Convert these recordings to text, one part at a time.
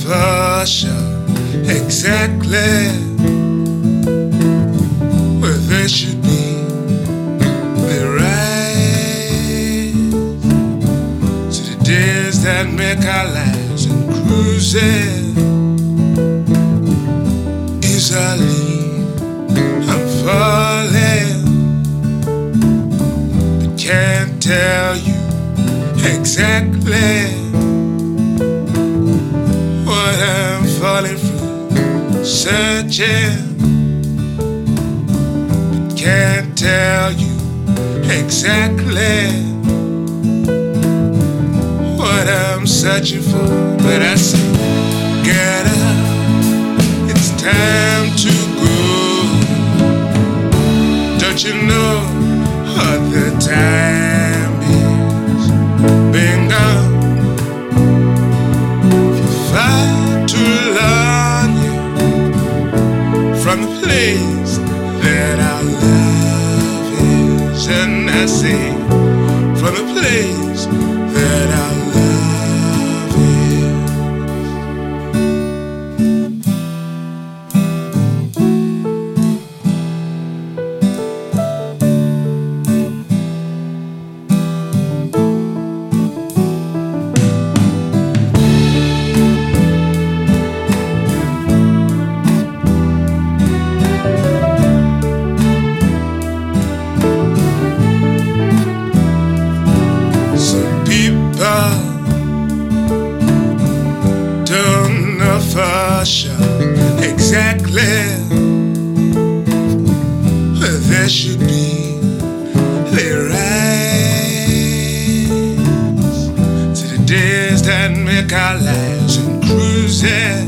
for sure exactly where they should be. They rise to the days that make our lives and cruising easily. I'm falling, but can't tell you exactly what I'm falling from. Searching, but can't tell you exactly what I'm searching for. But I say, get up, it's time to go. Don't you know what the time is? Been gone for far too long, yeah, from the place that our love is. And I say, from the place that our love is. Don't know for sure exactly where they should be. They rise to the days that make our lives and cruising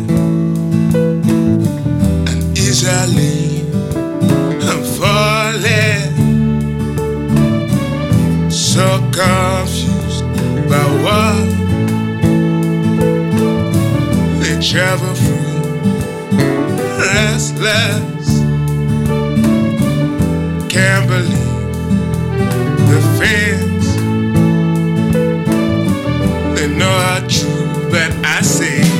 and easily. I'm falling, so confused by what they travel through, restless. Can't believe the things they know are true, but I say,